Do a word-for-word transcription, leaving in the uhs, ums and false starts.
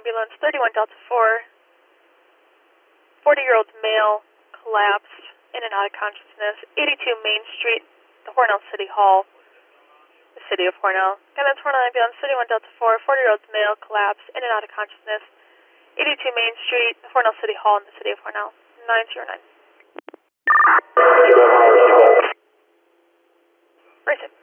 ambulance, thirty-one Delta four, forty-year-old male collapsed in and out of consciousness, eighty-two Main Street, the Hornell City Hall, the city of Hornell. Again, that's Hornell ambulance, thirty-one Delta four, forty-year-old male collapsed in and out of consciousness, eighty-two Main Street, the Hornell City Hall in the city of Hornell, nine zero nine. Race it.